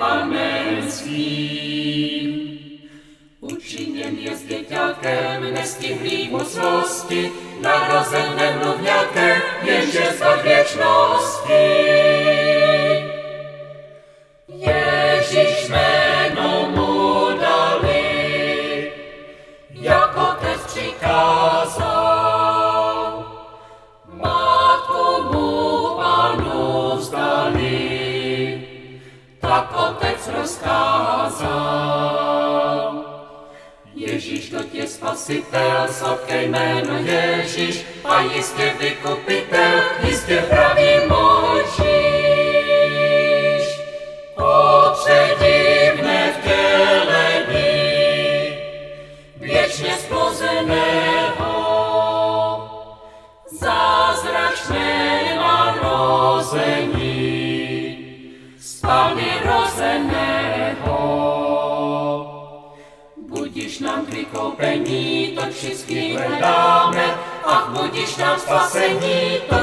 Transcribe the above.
panenským. Učiněn je s děťákem, nestihlý moc zlosti, narozen nemluvňákem, jenže z věčnosti. Ježíš jméno mu dali, jak otec přikázal. Matku mu Panu vzdali, tak otec rozkázal. Ježíš to je spasitel, sladké jméno Ježíš, a jistě vykupitel, jistě pravý Mojžíš. Předivné vtělení, věčně splozeného, zázračné narození, z Panny rozeného. Budiš nám k vykoupení, to všichni hledáme, ach budiš nám spasení, to